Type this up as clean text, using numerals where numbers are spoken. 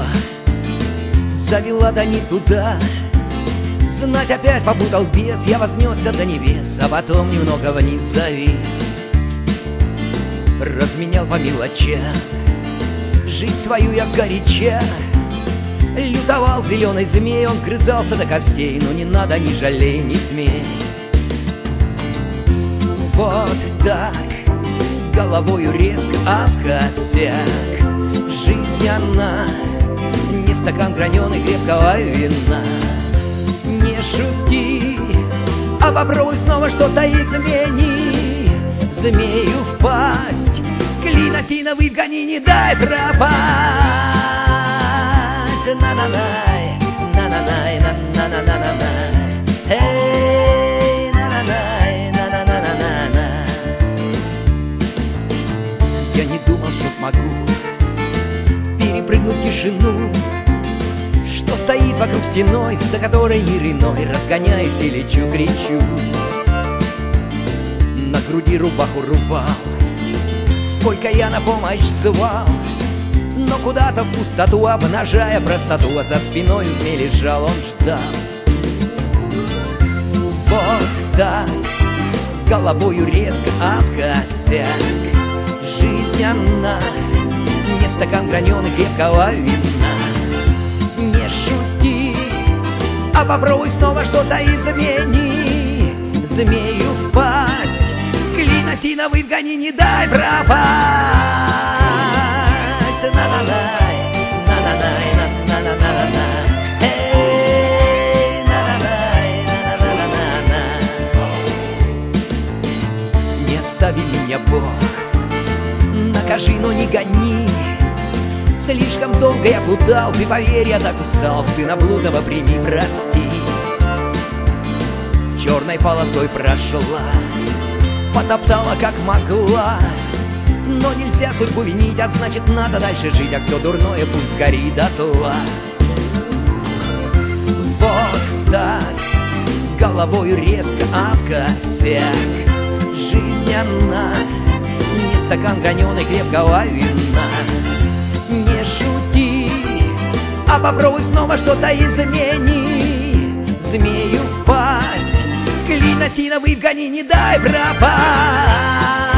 завела да не туда. Знать опять попутал бес, я вознесся до небес, а потом немного вниз завис. Разменял по мелочам жизнь свою я сгоряча. Лютовал зеленый змей, он грызался до костей, но не надо, не жалей, не смей. Вот так, головою резко об косяк. Жизнь она не стакан граненый крепкого вина. Не шути, а попробуй снова что-то измени. Змею впасть, клин осиновый вгони, не дай пропасть. На-на-най, на-на-най, на-на-на-на-на. Эй, на-на-най, на-на-на-на-на. Я не думал, что смогу перепрыгнуть тишину, что стоит вокруг стеной, за которой мир иной. Разгоняюсь и лечу, кричу. На груди рубаху рубал, сколько я на помощь звал, но куда-то в пустоту, обнажая простоту, а за спиной змей лежал, он ждал. Вот так, головою резко об косяк. Жизнь она не стакан граненый крепкого вина. Не шути, а попробуй снова что-то измени. Змею впасть, клин осиновый вгони, не дай пропасть. На-на-най, на-на-най, на-на-на-на-на. Эй, на-на-най, на-на-на-на-на. Не остави меня, Бог, накажи, но не гони. Слишком долго я плутал, ты поверь, я так устал. Сына блудного прими, прости. Черной полосой прошла, потоптала как могла, но нельзя судьбу винить, а значит надо дальше жить, а все дурное пусть сгорит дотла. Вот так, головою резко об косяк. Жизнь она не стакан граненый крепкого вина. Не шути, а попробуй снова что-то измени. Змею впасть, клин осиновый вгони, не дай пропасть.